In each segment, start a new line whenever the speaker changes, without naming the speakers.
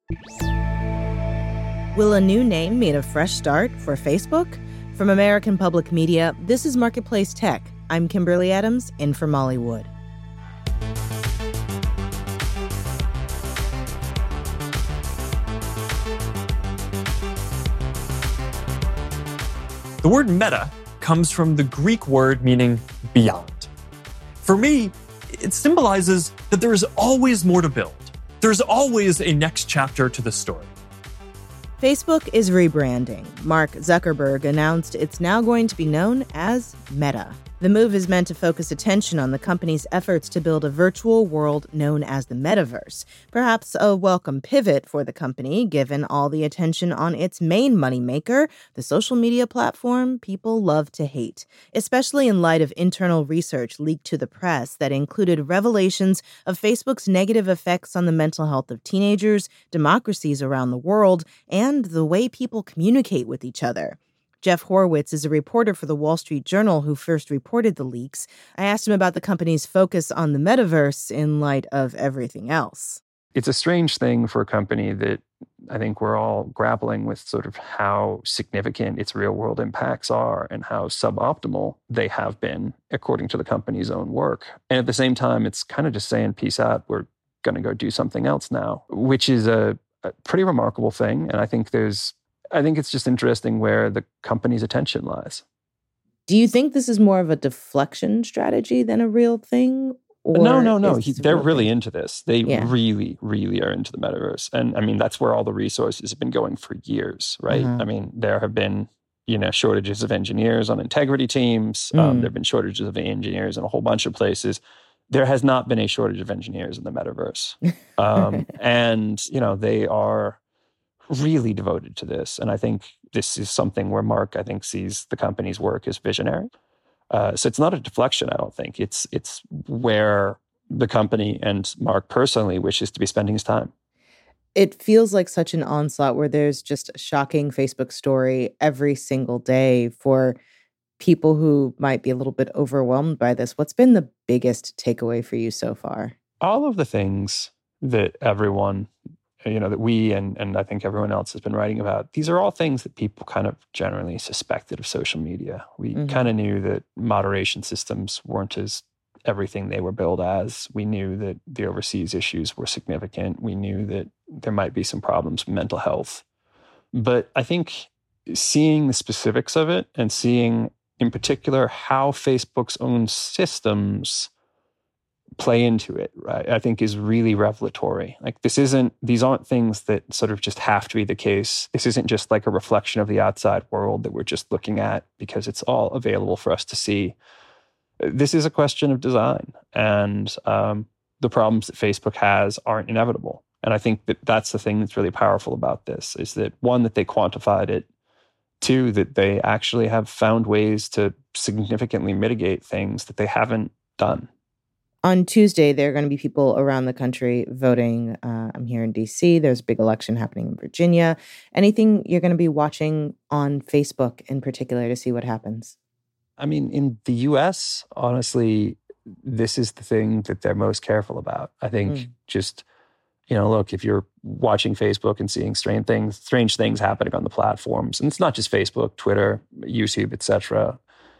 Will a new name mean a fresh start for Facebook? From American Public Media, this is Marketplace Tech. I'm Kimberly Adams, in for Molly Wood.
The word meta comes from the Greek word meaning beyond. For me, it symbolizes that there is always more to build. There's always a next chapter to the story.
Facebook is rebranding. Mark Zuckerberg announced it's now going to be known as Meta. The move is meant to focus attention on the company's efforts to build a virtual world known as the metaverse. Perhaps a welcome pivot for the company, given all the attention on its main moneymaker, the social media platform people love to hate, especially in light of internal research leaked to the press that included revelations of Facebook's negative effects on the mental health of teenagers, democracies around the world, and the way people communicate with each other. Jeff Horowitz is a reporter for the Wall Street Journal who first reported the leaks. I asked him about the company's focus on the metaverse in light of everything else.
It's a strange thing for a company that I think we're all grappling with sort of how significant its real-world impacts are and how suboptimal they have been, according to the company's own work. And at the same time, it's kind of just saying, peace out, we're going to go do something else now, which is a pretty remarkable thing. And I think it's just interesting where the company's attention lies.
Do you think this is more of a deflection strategy than a real thing? Or
No. They're really into this. They really, really are into the metaverse. And I mean, that's where all the resources have been going for years, right? I mean, there have been, shortages of engineers on integrity teams. There have been shortages of engineers in a whole bunch of places. There has not been a shortage of engineers in the metaverse. And, they are really devoted to this. And I think this is something where Mark, sees the company's work as visionary. So it's not a deflection, I don't think. It's where the company and Mark personally wishes to be spending his time.
It feels like such an onslaught where there's just a shocking Facebook story every single day for people who might be a little bit overwhelmed by this. What's been the biggest takeaway for you so far?
All of the things that everyone that we and I think everyone else has been writing about, these are all things that people kind of generally suspected of social media. We kind of knew that moderation systems weren't as everything they were billed as. We knew that the overseas issues were significant. We knew that there might be some problems with mental health. But I think seeing the specifics of it and seeing in particular how Facebook's own systems play into it, right, I think is really revelatory. Like these aren't things that sort of just have to be the case. This isn't just like a reflection of the outside world that we're just looking at because it's all available for us to see. This is a question of design, and the problems that Facebook has aren't inevitable. And I think that that's the thing that's really powerful about this, is that one, that they quantified it, two, that they actually have found ways to significantly mitigate things that they haven't done.
On Tuesday, there are going to be people around the country voting. I'm here in D.C. There's a big election happening in Virginia. Anything you're going to be watching on Facebook in particular to see what happens?
I mean, in the U.S., honestly, this is the thing that they're most careful about. I think just, look, if you're watching Facebook and seeing strange things happening on the platforms, and it's not just Facebook, Twitter, YouTube, etc.,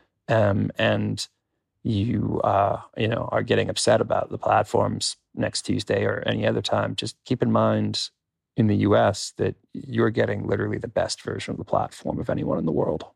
and you are getting upset about the platforms next Tuesday or any other time, just keep in mind in the US that you're getting literally the best version of the platform of anyone in the world.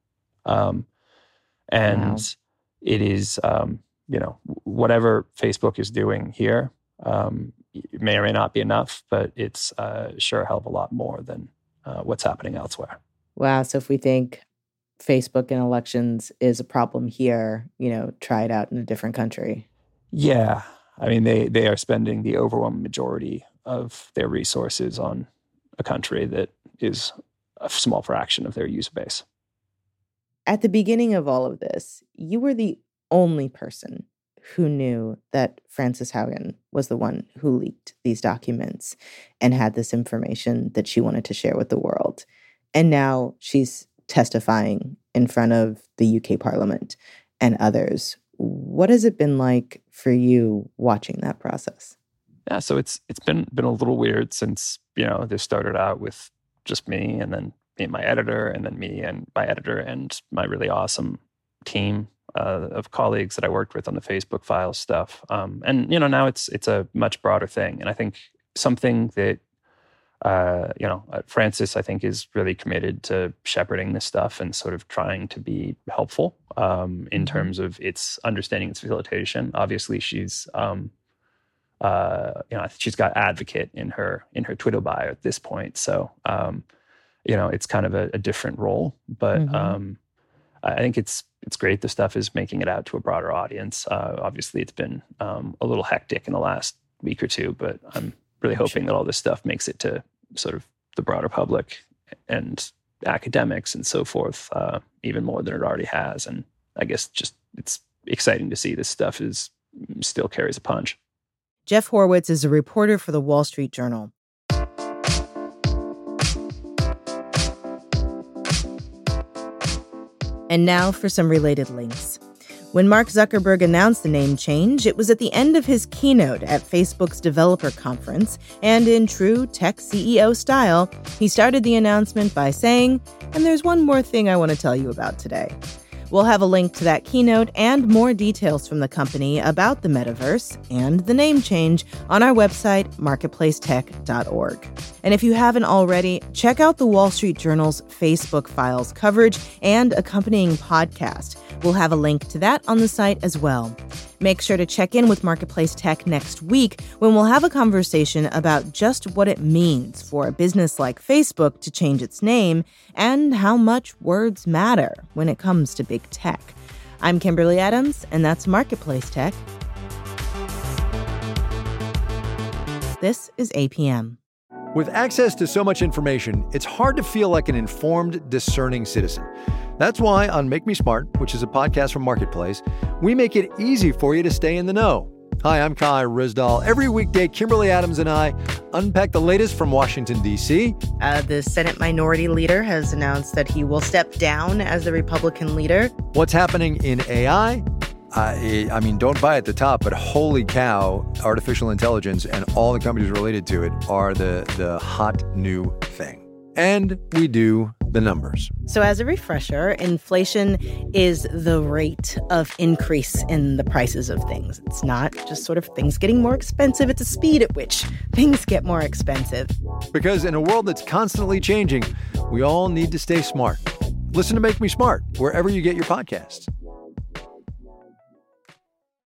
And it is, whatever Facebook is doing here, it may or may not be enough, but it's sure a hell of a lot more than what's happening elsewhere.
Wow. So if we think Facebook and elections is a problem here, try it out in a different country.
Yeah. I mean, they are spending the overwhelming majority of their resources on a country that is a small fraction of their user base.
At the beginning of all of this, you were the only person who knew that Frances Haugen was the one who leaked these documents and had this information that she wanted to share with the world. And now she's testifying in front of the UK Parliament and others. What has it been like for you watching that process?
Yeah, so it's been a little weird since, this started out with just me and then me and my editor and then me and my editor and my really awesome team of colleagues that I worked with on the Facebook Files stuff. And now it's a much broader thing. And I think something that Frances, I think, is really committed to shepherding this stuff and sort of trying to be helpful in terms of its understanding, its facilitation. Obviously, she's she's got advocate in her Twitter bio at this point. So, it's kind of a different role, but I think it's great the stuff is making it out to a broader audience. Obviously, it's been a little hectic in the last week or two, but I'm really hoping that all this stuff makes it to sort of the broader public and academics and so forth, even more than it already has. And I guess just it's exciting to see this stuff still carries a punch.
Jeff Horwitz is a reporter for the Wall Street Journal. And now for some related links. When Mark Zuckerberg announced the name change, it was at the end of his keynote at Facebook's developer conference, and in true tech CEO style, he started the announcement by saying, "And there's one more thing I want to tell you about today." We'll have a link to that keynote and more details from the company about the metaverse and the name change on our website, marketplacetech.org. And if you haven't already, check out the Wall Street Journal's Facebook Files coverage and accompanying podcast. We'll have a link to that on the site as well. Make sure to check in with Marketplace Tech next week when we'll have a conversation about just what it means for a business like Facebook to change its name and how much words matter when it comes to big tech. I'm Kimberly Adams, and that's Marketplace Tech. This is APM.
With access to so much information, it's hard to feel like an informed, discerning citizen. That's why on Make Me Smart, which is a podcast from Marketplace, we make it easy for you to stay in the know. Hi, I'm Kai Ryssdal. Every weekday, Kimberly Adams and I unpack the latest from Washington, D.C.
The Senate Minority Leader has announced that he will step down as the Republican leader.
What's happening in AI? I mean, don't buy at the top, but holy cow, artificial intelligence and all the companies related to it are the hot new thing. And we do the numbers.
So as a refresher, inflation is the rate of increase in the prices of things. It's not just sort of things getting more expensive. It's a speed at which things get more expensive.
Because in a world that's constantly changing, we all need to stay smart. Listen to Make Me Smart wherever you get your podcasts.